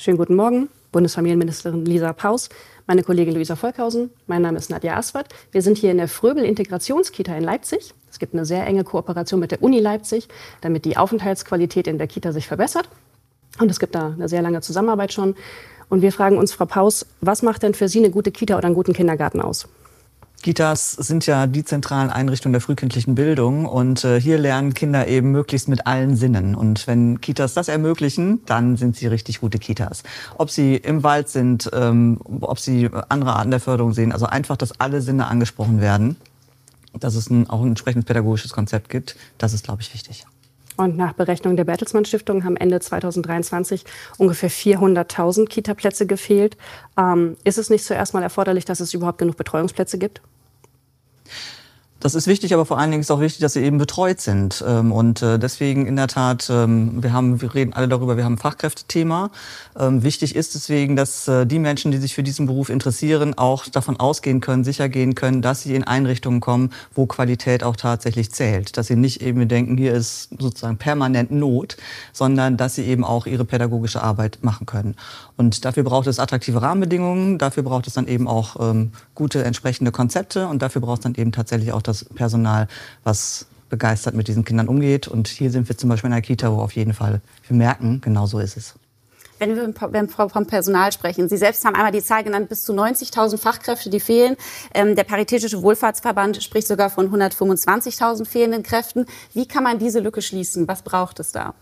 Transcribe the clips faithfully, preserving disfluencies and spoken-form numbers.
Schönen guten Morgen, Bundesfamilienministerin Lisa Paus, meine Kollegin Luisa Volkhausen, mein Name ist Nadja Aswad. Wir sind hier in der Fröbel-Integrationskita in Leipzig. Es gibt eine sehr enge Kooperation mit der Uni Leipzig, damit die Aufenthaltsqualität in der Kita sich verbessert. Und es gibt da eine sehr lange Zusammenarbeit schon. Und wir fragen uns, Frau Paus, was macht denn für Sie eine gute Kita oder einen guten Kindergarten aus? Kitas sind ja die zentralen Einrichtungen der frühkindlichen Bildung und äh, hier lernen Kinder eben möglichst mit allen Sinnen. Und wenn Kitas das ermöglichen, dann sind sie richtig gute Kitas. Ob sie im Wald sind, ähm, ob sie andere Arten der Förderung sehen, also einfach, dass alle Sinne angesprochen werden, dass es ein, auch ein entsprechendes pädagogisches Konzept gibt, das ist, glaube ich, wichtig. Und nach Berechnung der Bertelsmann Stiftung haben Ende zweitausenddreiundzwanzig ungefähr vierhunderttausend Kita-Plätze gefehlt. Ähm, ist es nicht zuerst mal erforderlich, dass es überhaupt genug Betreuungsplätze gibt? Das ist wichtig, aber vor allen Dingen ist auch wichtig, dass sie eben betreut sind. Und deswegen in der Tat, wir haben, wir reden alle darüber, wir haben ein Fachkräftethema. Wichtig ist deswegen, dass die Menschen, die sich für diesen Beruf interessieren, auch davon ausgehen können, sicher gehen können, dass sie in Einrichtungen kommen, wo Qualität auch tatsächlich zählt. Dass sie nicht eben denken, hier ist sozusagen permanent Not, sondern dass sie eben auch ihre pädagogische Arbeit machen können. Und dafür braucht es attraktive Rahmenbedingungen, dafür braucht es dann eben auch ähm, gute entsprechende Konzepte und dafür braucht es dann eben tatsächlich auch das Personal, was begeistert mit diesen Kindern umgeht. Und hier sind wir zum Beispiel in einer Kita, wo auf jeden Fall wir merken, genau so ist es. Wenn wir vom Personal sprechen, Sie selbst haben einmal die Zahl genannt, bis zu neunzigtausend Fachkräfte, die fehlen. Ähm, der Paritätische Wohlfahrtsverband spricht sogar von hundertfünfundzwanzigtausend fehlenden Kräften. Wie kann man diese Lücke schließen? Was braucht es da?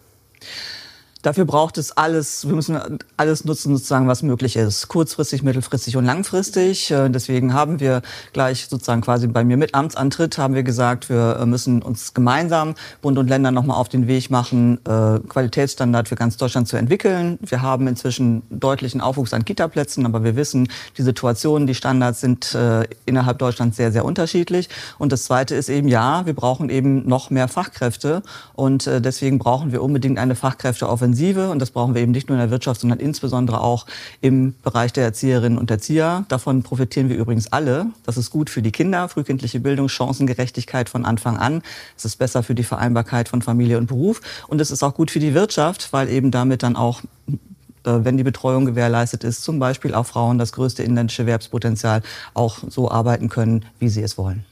Dafür braucht es alles, wir müssen alles nutzen, sozusagen, was möglich ist. Kurzfristig, mittelfristig und langfristig. Deswegen haben wir gleich sozusagen quasi bei mir mit Amtsantritt haben wir gesagt, wir müssen uns gemeinsam, Bund und Länder, nochmal auf den Weg machen, Qualitätsstandard für ganz Deutschland zu entwickeln. Wir haben inzwischen deutlichen Aufwuchs an Kitaplätzen, aber wir wissen, die Situationen, die Standards sind innerhalb Deutschlands sehr, sehr unterschiedlich. Und das Zweite ist eben, ja, wir brauchen eben noch mehr Fachkräfte. Und deswegen brauchen wir unbedingt eine Fachkräfteoffensive. Und das brauchen wir eben nicht nur in der Wirtschaft, sondern insbesondere auch im Bereich der Erzieherinnen und Erzieher. Davon profitieren wir übrigens alle. Das ist gut für die Kinder, frühkindliche Bildung, Chancengerechtigkeit von Anfang an. Es ist besser für die Vereinbarkeit von Familie und Beruf. Und es ist auch gut für die Wirtschaft, weil eben damit dann auch, wenn die Betreuung gewährleistet ist, zum Beispiel auch Frauen das größte inländische Erwerbspotenzial auch so arbeiten können, wie sie es wollen.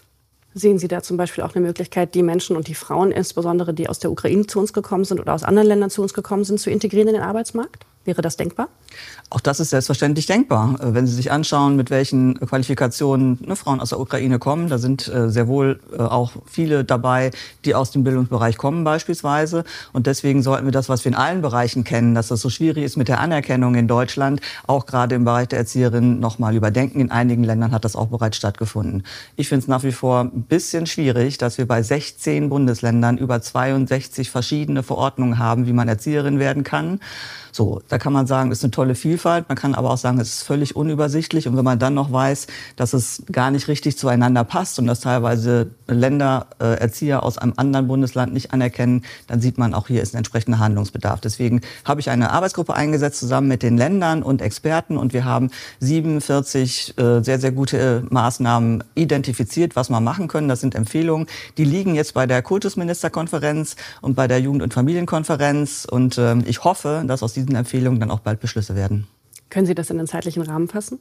Sehen Sie da zum Beispiel auch eine Möglichkeit, die Menschen und die Frauen, insbesondere die aus der Ukraine zu uns gekommen sind oder aus anderen Ländern zu uns gekommen sind, zu integrieren in den Arbeitsmarkt? Wäre das denkbar? Auch das ist selbstverständlich denkbar. Wenn Sie sich anschauen, mit welchen Qualifikationen ne, Frauen aus der Ukraine kommen, da sind äh, sehr wohl äh, auch viele dabei, die aus dem Bildungsbereich kommen beispielsweise. Und deswegen sollten wir das, was wir in allen Bereichen kennen, dass das so schwierig ist mit der Anerkennung in Deutschland, auch gerade im Bereich der Erzieherinnen noch mal überdenken. In einigen Ländern hat das auch bereits stattgefunden. Ich finde es nach wie vor ein bisschen schwierig, dass wir bei sechzehn Bundesländern über zweiundsechzig verschiedene Verordnungen haben, wie man Erzieherin werden kann. So, da kann man sagen, ist eine tolle Vielfalt. Man kann aber auch sagen, es ist völlig unübersichtlich. Und wenn man dann noch weiß, dass es gar nicht richtig zueinander passt und dass teilweise Länder äh, Erzieher aus einem anderen Bundesland nicht anerkennen, dann sieht man, auch hier ist ein entsprechender Handlungsbedarf. Deswegen habe ich eine Arbeitsgruppe eingesetzt zusammen mit den Ländern und Experten. Und wir haben siebenundvierzig äh, sehr, sehr gute äh, Maßnahmen identifiziert, was wir machen können. Das sind Empfehlungen. Die liegen jetzt bei der Kultusministerkonferenz und bei der Jugend- und Familienkonferenz. Und äh, ich hoffe, dass aus diesen Empfehlungen dann auch bald Beschlüsse werden. Können Sie das in den zeitlichen Rahmen fassen?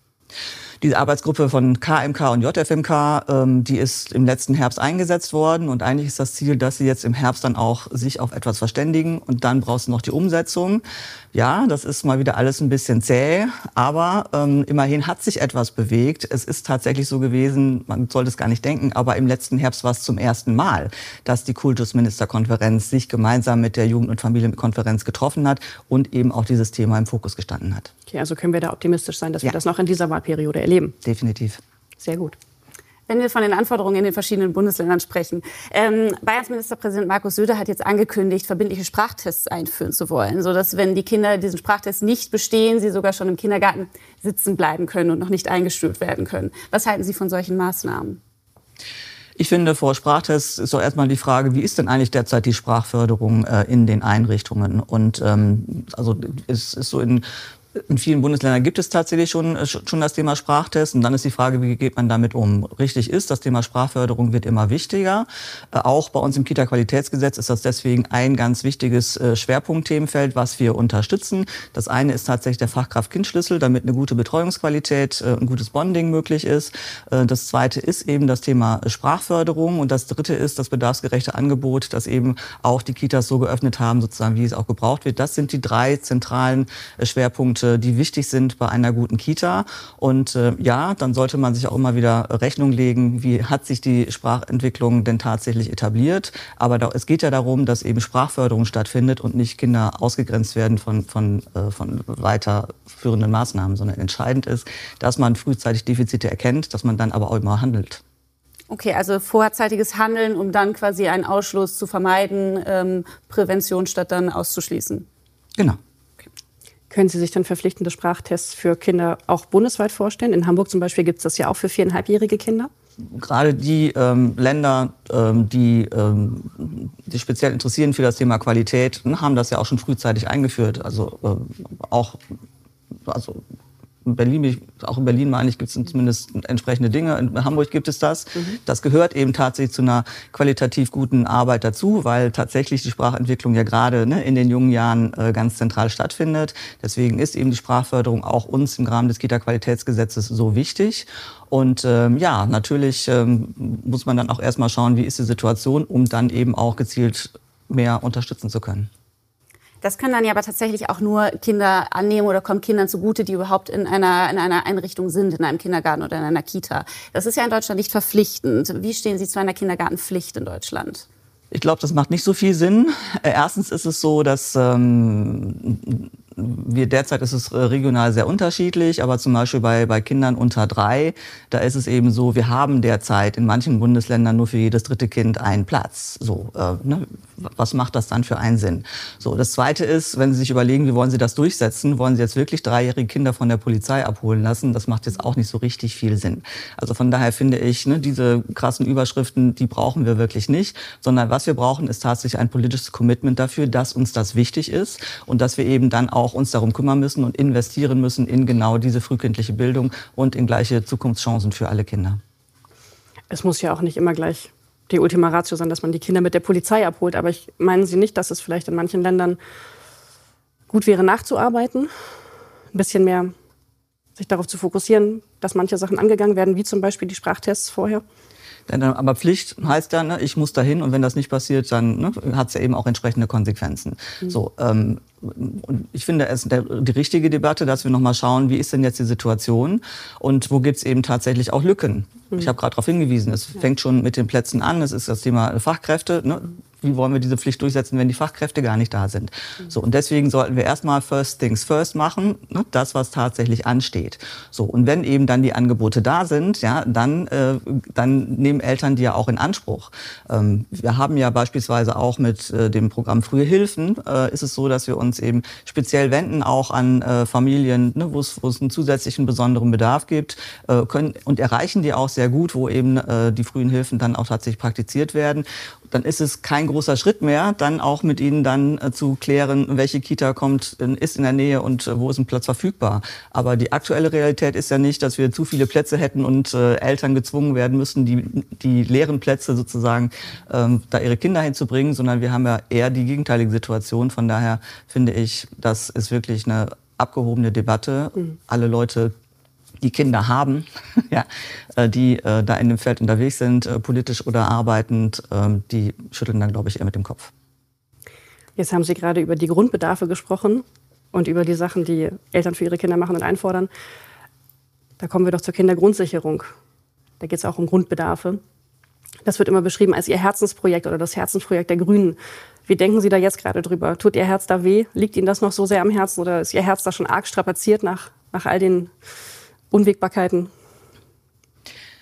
Die Arbeitsgruppe von K M K und J F M K, ähm, die ist im letzten Herbst eingesetzt worden. Und eigentlich ist das Ziel, dass sie jetzt im Herbst dann auch sich auf etwas verständigen. Und dann brauchst du noch die Umsetzung. Ja, das ist mal wieder alles ein bisschen zäh. Aber ähm, immerhin hat sich etwas bewegt. Es ist tatsächlich so gewesen, man sollte es gar nicht denken, aber im letzten Herbst war es zum ersten Mal, dass die Kultusministerkonferenz sich gemeinsam mit der Jugend- und Familienkonferenz getroffen hat und eben auch dieses Thema im Fokus gestanden hat. Okay, also können wir da optimistisch sein, dass ja. wir das noch in dieser Wahlperiode erleben? Definitiv. Sehr gut. Wenn wir von den Anforderungen in den verschiedenen Bundesländern sprechen. Ähm, Bayerns Ministerpräsident Markus Söder hat jetzt angekündigt, verbindliche Sprachtests einführen zu wollen, sodass, wenn die Kinder diesen Sprachtest nicht bestehen, sie sogar schon im Kindergarten sitzen bleiben können und noch nicht eingestuft werden können. Was halten Sie von solchen Maßnahmen? Ich finde, vor Sprachtests ist doch erstmal die Frage, wie ist denn eigentlich derzeit die Sprachförderung äh, in den Einrichtungen? Und ähm, also es ist so in In vielen Bundesländern gibt es tatsächlich schon, schon das Thema Sprachtest. Und dann ist die Frage, wie geht man damit um? Richtig ist, das Thema Sprachförderung wird immer wichtiger. Auch bei uns im Kita-Qualitätsgesetz ist das deswegen ein ganz wichtiges Schwerpunktthemenfeld, was wir unterstützen. Das eine ist tatsächlich der Fachkraft-Kind-Schlüssel, damit eine gute Betreuungsqualität, ein gutes Bonding möglich ist. Das zweite ist eben das Thema Sprachförderung. Und das dritte ist das bedarfsgerechte Angebot, das eben auch die Kitas so geöffnet haben, sozusagen, wie es auch gebraucht wird. Das sind die drei zentralen Schwerpunkte, die wichtig sind bei einer guten Kita. Und äh, ja, dann sollte man sich auch immer wieder Rechnung legen, wie hat sich die Sprachentwicklung denn tatsächlich etabliert. Aber da, es geht ja darum, dass eben Sprachförderung stattfindet und nicht Kinder ausgegrenzt werden von, von, äh, von weiterführenden Maßnahmen, sondern entscheidend ist, dass man frühzeitig Defizite erkennt, dass man dann aber auch immer handelt. Okay, also vorzeitiges Handeln, um dann quasi einen Ausschluss zu vermeiden, ähm, Prävention statt dann auszuschließen. Genau. Können Sie sich dann verpflichtende Sprachtests für Kinder auch bundesweit vorstellen? In Hamburg zum Beispiel gibt es das ja auch für viereinhalbjährige Kinder. Gerade die ähm, Länder, ähm, die ähm, sich speziell interessieren für das Thema Qualität, haben das ja auch schon frühzeitig eingeführt. Also äh, auch also in Berlin, auch in Berlin meine ich, gibt es zumindest entsprechende Dinge. In Hamburg gibt es das. Mhm. Das gehört eben tatsächlich zu einer qualitativ guten Arbeit dazu, weil tatsächlich die Sprachentwicklung ja gerade ne, in den jungen Jahren äh, ganz zentral stattfindet. Deswegen ist eben die Sprachförderung auch uns im Rahmen des Kita-Qualitätsgesetzes so wichtig. Und ähm, ja, natürlich ähm, muss man dann auch erstmal schauen, wie ist die Situation, um dann eben auch gezielt mehr unterstützen zu können. Das können dann ja aber tatsächlich auch nur Kinder annehmen oder kommen Kindern zugute, die überhaupt in einer, in einer Einrichtung sind, in einem Kindergarten oder in einer Kita. Das ist ja in Deutschland nicht verpflichtend. Wie stehen Sie zu einer Kindergartenpflicht in Deutschland? Ich glaube, das macht nicht so viel Sinn. Erstens ist es so, dass ähm, wir derzeit ist es regional sehr unterschiedlich, aber zum Beispiel bei, bei Kindern unter drei, da ist es eben so, wir haben derzeit in manchen Bundesländern nur für jedes dritte Kind einen Platz. So, äh, ne? Was macht das dann für einen Sinn? So, das Zweite ist, wenn Sie sich überlegen, wie wollen Sie das durchsetzen? Wollen Sie jetzt wirklich dreijährige Kinder von der Polizei abholen lassen? Das macht jetzt auch nicht so richtig viel Sinn. Also von daher finde ich, ne, diese krassen Überschriften, die brauchen wir wirklich nicht, sondern was wir brauchen, ist tatsächlich ein politisches Commitment dafür, dass uns das wichtig ist und dass wir eben dann auch uns darum kümmern müssen und investieren müssen in genau diese frühkindliche Bildung und in gleiche Zukunftschancen für alle Kinder. Es muss ja auch nicht immer gleich die Ultima Ratio sein, dass man die Kinder mit der Polizei abholt. Aber ich meinen Sie nicht, dass es vielleicht in manchen Ländern gut wäre, nachzuarbeiten, ein bisschen mehr sich darauf zu fokussieren, dass manche Sachen angegangen werden, wie zum Beispiel die Sprachtests vorher? Aber Pflicht heißt ja, ne, ich muss dahin und wenn das nicht passiert, dann ne, hat es ja eben auch entsprechende Konsequenzen. Mhm. So, ähm, und ich finde es der, die richtige Debatte, dass wir nochmal schauen, wie ist denn jetzt die Situation und wo gibt es eben tatsächlich auch Lücken. Mhm. Ich habe gerade darauf hingewiesen, es ja. fängt schon mit den Plätzen an, es ist das Thema Fachkräfte. Ne? Wie wollen wir diese Pflicht durchsetzen, wenn die Fachkräfte gar nicht da sind? Mhm. So, und deswegen sollten wir erstmal First Things First machen, ne? Das, was tatsächlich ansteht. So, und wenn eben dann die Angebote da sind, ja, dann, äh, dann nehmen Eltern die ja auch in Anspruch. Ähm, wir haben ja beispielsweise auch mit äh, dem Programm Frühe Hilfen, äh, ist es so, dass wir uns eben speziell wenden auch an äh, Familien, ne, wo es einen zusätzlichen besonderen Bedarf gibt, äh, können und erreichen die auch sehr gut, wo eben äh, die frühen Hilfen dann auch tatsächlich praktiziert werden. Dann ist es kein großer Schritt mehr, dann auch mit ihnen dann äh, zu klären, welche Kita kommt, äh, ist in der Nähe und äh, wo ist ein Platz verfügbar. Aber die aktuelle Realität ist ja nicht, dass wir zu viele Plätze hätten und äh, Eltern gezwungen werden müssen, die, die leeren Plätze sozusagen ähm, da ihre Kinder hinzubringen, sondern wir haben ja eher die gegenteilige Situation. Von daher finde ich, das ist wirklich eine abgehobene Debatte. Mhm. Alle Leute, die Kinder haben, ja, die äh, da in dem Feld unterwegs sind, äh, politisch oder arbeitend, äh, die schütteln dann, glaube ich, eher mit dem Kopf. Jetzt haben Sie gerade über die Grundbedarfe gesprochen und über die Sachen, die Eltern für ihre Kinder machen und einfordern. Da kommen wir doch zur Kindergrundsicherung. Da geht es auch um Grundbedarfe. Das wird immer beschrieben als Ihr Herzensprojekt oder das Herzensprojekt der Grünen. Wie denken Sie da jetzt gerade drüber? Tut Ihr Herz da weh? Liegt Ihnen das noch so sehr am Herzen oder ist Ihr Herz da schon arg strapaziert nach, nach all den Unwägbarkeiten?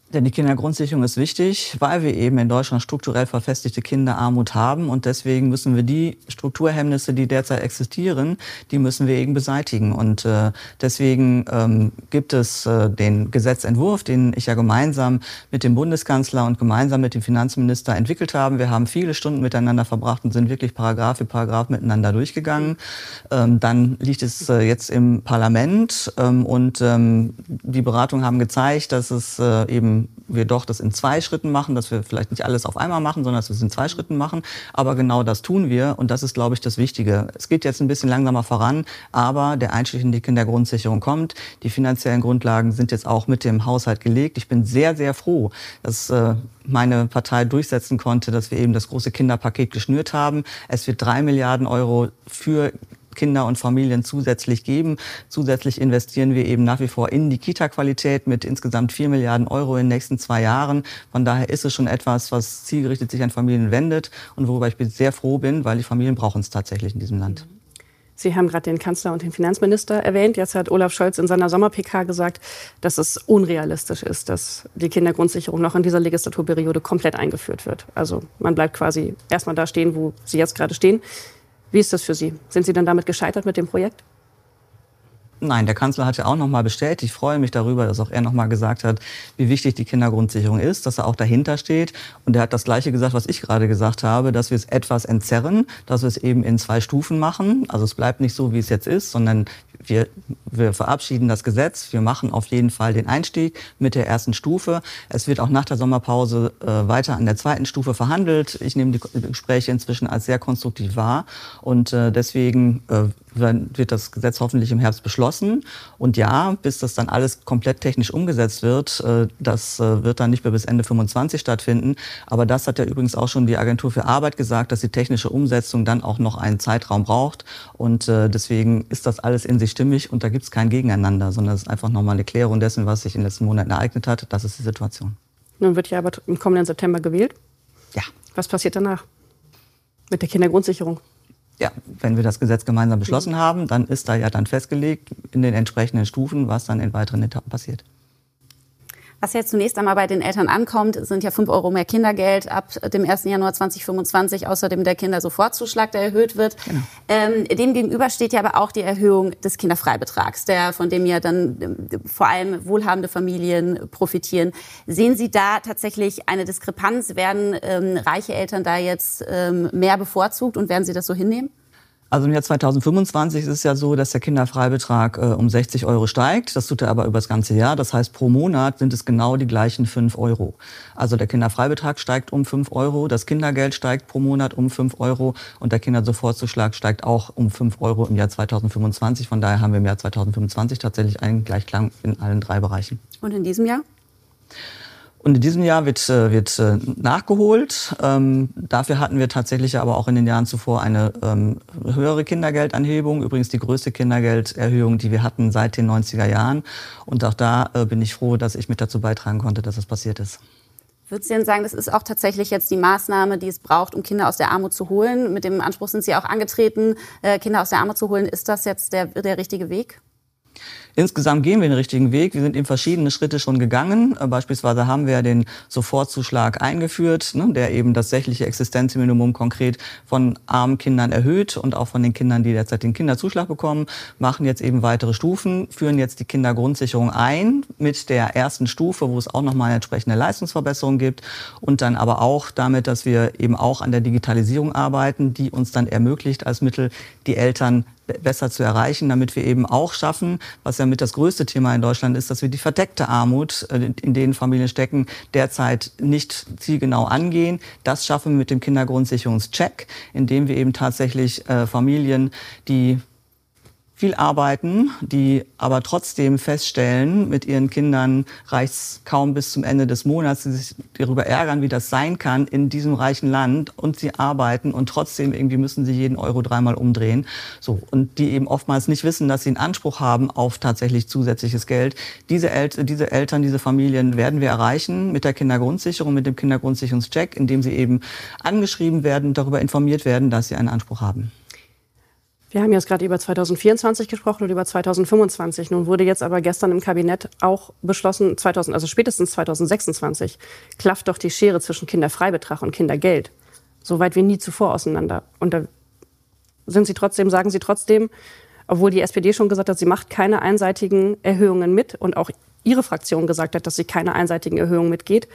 Denn die Kindergrundsicherung ist wichtig, weil wir eben in Deutschland strukturell verfestigte Kinderarmut haben. Und deswegen müssen wir die Strukturhemmnisse, die derzeit existieren, die müssen wir eben beseitigen. Und äh, deswegen ähm, gibt es äh, den Gesetzentwurf, den ich ja gemeinsam mit dem Bundeskanzler und gemeinsam mit dem Finanzminister entwickelt habe. Wir haben viele Stunden miteinander verbracht und sind wirklich Paragraph für Paragraph miteinander durchgegangen. Ähm, dann liegt es äh, jetzt im Parlament ähm, und ähm, die Beratungen haben gezeigt, dass es äh, eben wir doch das in zwei Schritten machen, dass wir vielleicht nicht alles auf einmal machen, sondern dass wir es in zwei Schritten machen. Aber genau das tun wir und das ist, glaube ich, das Wichtige. Es geht jetzt ein bisschen langsamer voran, aber der Einstieg in die Kindergrundsicherung kommt. Die finanziellen Grundlagen sind jetzt auch mit dem Haushalt gelegt. Ich bin sehr, sehr froh, dass äh, meine Partei durchsetzen konnte, dass wir eben das große Kinderpaket geschnürt haben. Es wird drei Milliarden Euro für Kinder und Familien zusätzlich geben. Zusätzlich investieren wir eben nach wie vor in die Kita-Qualität mit insgesamt vier Milliarden Euro in den nächsten zwei Jahren. Von daher ist es schon etwas, was zielgerichtet sich an Familien wendet und worüber ich sehr froh bin, weil die Familien brauchen es tatsächlich in diesem Land. Sie haben gerade den Kanzler und den Finanzminister erwähnt. Jetzt hat Olaf Scholz in seiner Sommer-P K gesagt, dass es unrealistisch ist, dass die Kindergrundsicherung noch in dieser Legislaturperiode komplett eingeführt wird. Also man bleibt quasi erstmal da stehen, wo Sie jetzt gerade stehen. Wie ist das für Sie? Sind Sie denn damit gescheitert mit dem Projekt? Nein, der Kanzler hat ja auch noch mal bestätigt. Ich freue mich darüber, dass auch er noch mal gesagt hat, wie wichtig die Kindergrundsicherung ist, dass er auch dahinter steht. Und er hat das Gleiche gesagt, was ich gerade gesagt habe, dass wir es etwas entzerren, dass wir es eben in zwei Stufen machen. Also es bleibt nicht so, wie es jetzt ist, sondern wir, wir verabschieden das Gesetz. Wir machen auf jeden Fall den Einstieg mit der ersten Stufe. Es wird auch nach der Sommerpause äh, weiter an der zweiten Stufe verhandelt. Ich nehme die Gespräche inzwischen als sehr konstruktiv wahr. Und äh, deswegen äh, wird das Gesetz hoffentlich im Herbst beschlossen. Und ja, bis das dann alles komplett technisch umgesetzt wird, äh, das äh, wird dann nicht mehr bis Ende fünfundzwanzig stattfinden. Aber das hat ja übrigens auch schon die Agentur für Arbeit gesagt, dass die technische Umsetzung dann auch noch einen Zeitraum braucht. Und äh, deswegen ist das alles in sich stimmig und da gibt es kein Gegeneinander, sondern es ist einfach nochmal eine Klärung dessen, was sich in den letzten Monaten ereignet hat. Das ist die Situation. Nun wird ja aber im kommenden September gewählt. Ja. Was passiert danach mit der Kindergrundsicherung? Ja, wenn wir das Gesetz gemeinsam beschlossen mhm. haben, dann ist da ja dann festgelegt in den entsprechenden Stufen, was dann in weiteren Etappen passiert. Was jetzt zunächst einmal bei den Eltern ankommt, sind ja fünf Euro mehr Kindergeld ab dem ersten Januar zweitausendfünfundzwanzig, außerdem der Kindersofortzuschlag, der erhöht wird. Genau. Ähm, dem gegenüber steht ja aber auch die Erhöhung des Kinderfreibetrags, der, von dem ja dann äh, vor allem wohlhabende Familien profitieren. Sehen Sie da tatsächlich eine Diskrepanz? Werden ähm, reiche Eltern da jetzt ähm, mehr bevorzugt und werden Sie das so hinnehmen? Also im Jahr zweitausendfünfundzwanzig ist es ja so, dass der Kinderfreibetrag äh, um sechzig Euro steigt. Das tut er aber über das ganze Jahr. Das heißt, pro Monat sind es genau die gleichen fünf Euro. Also der Kinderfreibetrag steigt um fünf Euro, das Kindergeld steigt pro Monat um fünf Euro und der Kindersofortzuschlag steigt auch um fünf Euro im Jahr zweitausendfünfundzwanzig. Von daher haben wir im Jahr zweitausendfünfundzwanzig tatsächlich einen Gleichklang in allen drei Bereichen. Und in diesem Jahr? Und in diesem Jahr wird, wird nachgeholt. Ähm, dafür hatten wir tatsächlich aber auch in den Jahren zuvor eine ähm, höhere Kindergeldanhebung. Übrigens die größte Kindergelderhöhung, die wir hatten seit den neunziger Jahren. Und auch da äh, bin ich froh, dass ich mit dazu beitragen konnte, dass das passiert ist. Würden Sie denn sagen, das ist auch tatsächlich jetzt die Maßnahme, die es braucht, um Kinder aus der Armut zu holen? Mit dem Anspruch sind Sie auch angetreten, äh, Kinder aus der Armut zu holen. Ist das jetzt der, der richtige Weg? Insgesamt gehen wir den richtigen Weg. Wir sind eben verschiedene Schritte schon gegangen. Beispielsweise haben wir den Sofortzuschlag eingeführt, ne, der eben das sächliche Existenzminimum konkret von armen Kindern erhöht und auch von den Kindern, die derzeit den Kinderzuschlag bekommen, machen jetzt eben weitere Stufen, führen jetzt die Kindergrundsicherung ein mit der ersten Stufe, wo es auch nochmal eine entsprechende Leistungsverbesserung gibt und dann aber auch damit, dass wir eben auch an der Digitalisierung arbeiten, die uns dann ermöglicht als Mittel, die Eltern besser zu erreichen, damit wir eben auch schaffen, was ja mit das größte Thema in Deutschland ist, dass wir die verdeckte Armut, in denen Familien stecken, derzeit nicht zielgenau angehen. Das schaffen wir mit dem Kindergrundsicherungscheck, indem wir eben tatsächlich äh, Familien, die viel arbeiten, die aber trotzdem feststellen, mit ihren Kindern reicht's kaum bis zum Ende des Monats, die sich darüber ärgern, wie das sein kann in diesem reichen Land und sie arbeiten und trotzdem irgendwie müssen sie jeden Euro dreimal umdrehen. So, und die eben oftmals nicht wissen, dass sie einen Anspruch haben auf tatsächlich zusätzliches Geld. Diese, El- diese Eltern, diese Familien werden wir erreichen mit der Kindergrundsicherung, mit dem Kindergrundsicherungscheck, indem sie eben angeschrieben werden und darüber informiert werden, dass sie einen Anspruch haben. Wir haben jetzt gerade über zweitausendvierundzwanzig gesprochen und über zweitausendfünfundzwanzig. Nun wurde jetzt aber gestern im Kabinett auch beschlossen, zweitausend, also spätestens zweitausendsechsundzwanzig klafft doch die Schere zwischen Kinderfreibetrag und Kindergeld. So weit wie nie zuvor auseinander. Und da sind Sie trotzdem, sagen Sie trotzdem, obwohl die S P D schon gesagt hat, sie macht keine einseitigen Erhöhungen mit und auch Ihre Fraktion gesagt hat, dass sie keine einseitigen Erhöhungen mitgeht,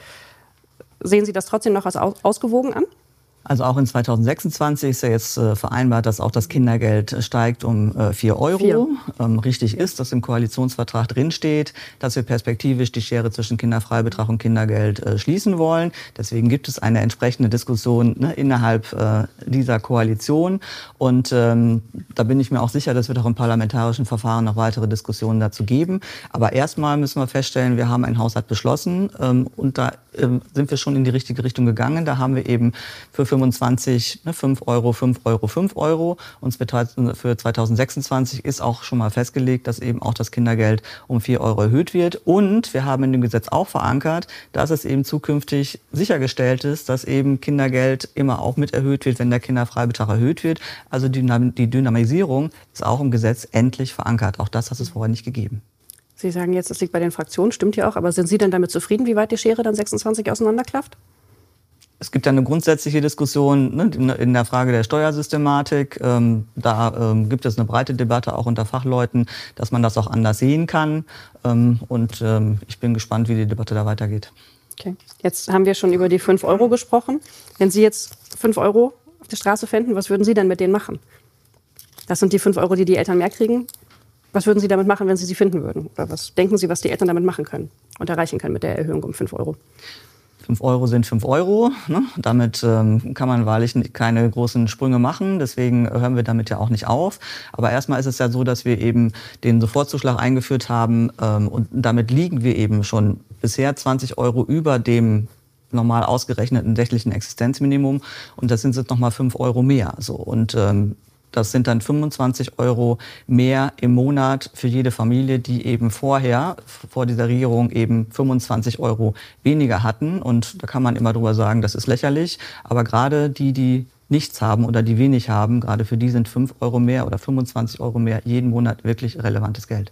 sehen Sie das trotzdem noch als ausgewogen an? Also auch in zweitausendsechsundzwanzig ist ja jetzt äh, vereinbart, dass auch das Kindergeld steigt um äh, vier Euro. Ähm, richtig ist, dass im Koalitionsvertrag drinsteht, dass wir perspektivisch die Schere zwischen Kinderfreibetrag und Kindergeld äh, schließen wollen. Deswegen gibt es eine entsprechende Diskussion ne, innerhalb äh, dieser Koalition. Und ähm, da bin ich mir auch sicher, dass wir doch im parlamentarischen Verfahren noch weitere Diskussionen dazu geben. Aber erstmal müssen wir feststellen, wir haben einen Haushalt beschlossen ähm, und da ähm, sind wir schon in die richtige Richtung gegangen. Da haben wir eben für fünfundzwanzig, ne, fünf Euro, fünf Euro, fünf Euro. Und für zweitausendsechsundzwanzig ist auch schon mal festgelegt, dass eben auch das Kindergeld um vier Euro erhöht wird. Und wir haben in dem Gesetz auch verankert, dass es eben zukünftig sichergestellt ist, dass eben Kindergeld immer auch mit erhöht wird, wenn der Kinderfreibetrag erhöht wird. Also die, die Dynamisierung ist auch im Gesetz endlich verankert. Auch das hat es vorher nicht gegeben. Sie sagen jetzt, es liegt bei den Fraktionen, stimmt ja auch. Aber sind Sie denn damit zufrieden, wie weit die Schere dann sechsundzwanzig auseinanderklafft? Es gibt ja eine grundsätzliche Diskussion ne, in der Frage der Steuersystematik. Ähm, da ähm, gibt es eine breite Debatte auch unter Fachleuten, dass man das auch anders sehen kann. Ähm, und ähm, ich bin gespannt, wie die Debatte da weitergeht. Okay. Jetzt haben wir schon über die fünf Euro gesprochen. Wenn Sie jetzt fünf Euro auf der Straße fänden, was würden Sie denn mit denen machen? Das sind die fünf Euro, die die Eltern mehr kriegen. Was würden Sie damit machen, wenn Sie sie finden würden? Oder was denken Sie, was die Eltern damit machen können und erreichen können mit der Erhöhung um fünf Euro? fünf Euro sind fünf Euro. Ne? Damit ähm, kann man wahrlich keine großen Sprünge machen. Deswegen hören wir damit ja auch nicht auf. Aber erstmal ist es ja so, dass wir eben den Sofortzuschlag eingeführt haben. Ähm, und damit liegen wir eben schon bisher zwanzig Euro über dem normal ausgerechneten täglichen Existenzminimum. Und das sind jetzt noch mal fünf Euro mehr. So. Und ähm, das sind dann fünfundzwanzig Euro mehr im Monat für jede Familie, die eben vorher, vor dieser Regierung, eben fünfundzwanzig Euro weniger hatten. Und da kann man immer drüber sagen, das ist lächerlich. Aber gerade die, die nichts haben oder die wenig haben, gerade für die sind fünf Euro mehr oder fünfundzwanzig Euro mehr jeden Monat wirklich relevantes Geld.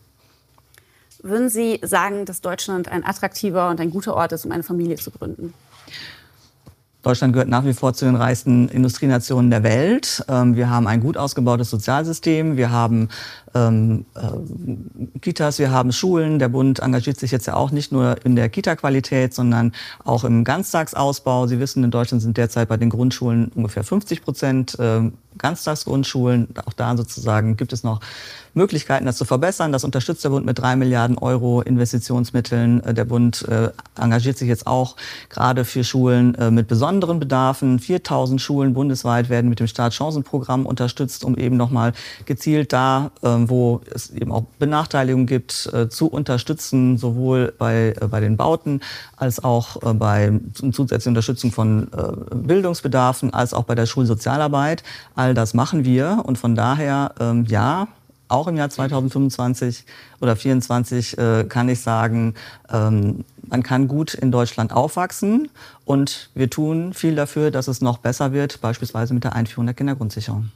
Würden Sie sagen, dass Deutschland ein attraktiver und ein guter Ort ist, um eine Familie zu gründen? Deutschland gehört nach wie vor zu den reichsten Industrienationen der Welt. Wir haben ein gut ausgebautes Sozialsystem. Wir haben ähm, äh, Kitas, wir haben Schulen. Der Bund engagiert sich jetzt ja auch nicht nur in der Kita-Qualität, sondern auch im Ganztagsausbau. Sie wissen, in Deutschland sind derzeit bei den Grundschulen ungefähr fünfzig Prozent äh, Ganztagsgrundschulen. Auch da sozusagen gibt es noch Möglichkeiten, das zu verbessern. Das unterstützt der Bund mit drei Milliarden Euro Investitionsmitteln. Der Bund äh, engagiert sich jetzt auch gerade für Schulen äh, mit besonderen Bedarfen. viertausend Schulen bundesweit werden mit dem Startchancenprogramm unterstützt, um eben nochmal gezielt da, äh, wo es eben auch Benachteiligungen gibt, äh, zu unterstützen, sowohl bei, äh, bei den Bauten als auch äh, bei zusätzlicher Unterstützung von äh, Bildungsbedarfen, als auch bei der Schulsozialarbeit. All das machen wir und von daher, ähm, ja, auch im Jahr zweitausendfünfundzwanzig oder zweitausendvierundzwanzig äh, kann ich sagen, ähm, man kann gut in Deutschland aufwachsen und wir tun viel dafür, dass es noch besser wird, beispielsweise mit der Einführung der Kindergrundsicherung.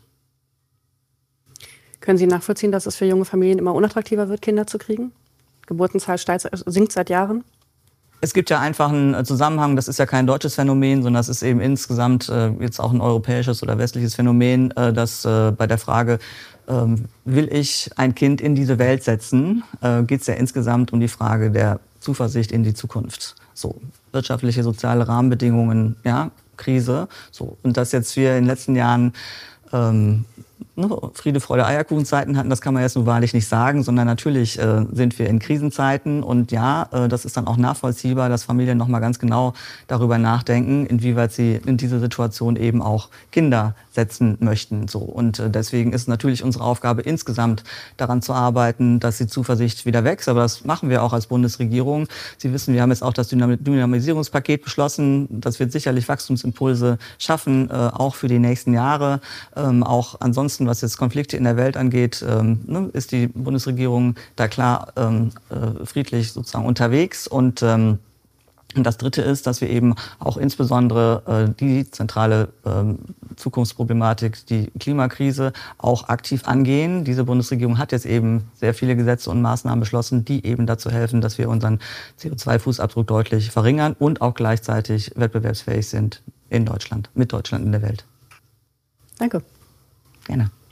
Können Sie nachvollziehen, dass es für junge Familien immer unattraktiver wird, Kinder zu kriegen? Geburtenzahl steigt, sinkt seit Jahren? Es gibt ja einfach einen Zusammenhang, das ist ja kein deutsches Phänomen, sondern das ist eben insgesamt äh, jetzt auch ein europäisches oder westliches Phänomen, äh, dass äh, bei der Frage, ähm, will ich ein Kind in diese Welt setzen, äh, geht es ja insgesamt um die Frage der Zuversicht in die Zukunft. So, wirtschaftliche, soziale Rahmenbedingungen, ja, Krise. So. Und dass jetzt wir in den letzten Jahren ähm, Friede, Freude, Eierkuchenzeiten hatten, das kann man jetzt nun wahrlich nicht sagen, sondern natürlich äh, sind wir in Krisenzeiten und ja, äh, das ist dann auch nachvollziehbar, dass Familien noch mal ganz genau darüber nachdenken, inwieweit sie in diese Situation eben auch Kinder setzen möchten. So. Und äh, deswegen ist natürlich unsere Aufgabe insgesamt daran zu arbeiten, dass die Zuversicht wieder wächst, aber das machen wir auch als Bundesregierung. Sie wissen, wir haben jetzt auch das Dynamisierungspaket beschlossen, das wird sicherlich Wachstumsimpulse schaffen, äh, auch für die nächsten Jahre, ähm, auch ansonsten was jetzt Konflikte in der Welt angeht, ähm, ne, ist die Bundesregierung da klar ähm, äh, friedlich sozusagen unterwegs. Und ähm, das Dritte ist, dass wir eben auch insbesondere äh, die zentrale ähm, Zukunftsproblematik, die Klimakrise, auch aktiv angehen. Diese Bundesregierung hat jetzt eben sehr viele Gesetze und Maßnahmen beschlossen, die eben dazu helfen, dass wir unseren C O zwei Fußabdruck deutlich verringern und auch gleichzeitig wettbewerbsfähig sind in Deutschland, mit Deutschland in der Welt. Danke. Gerne.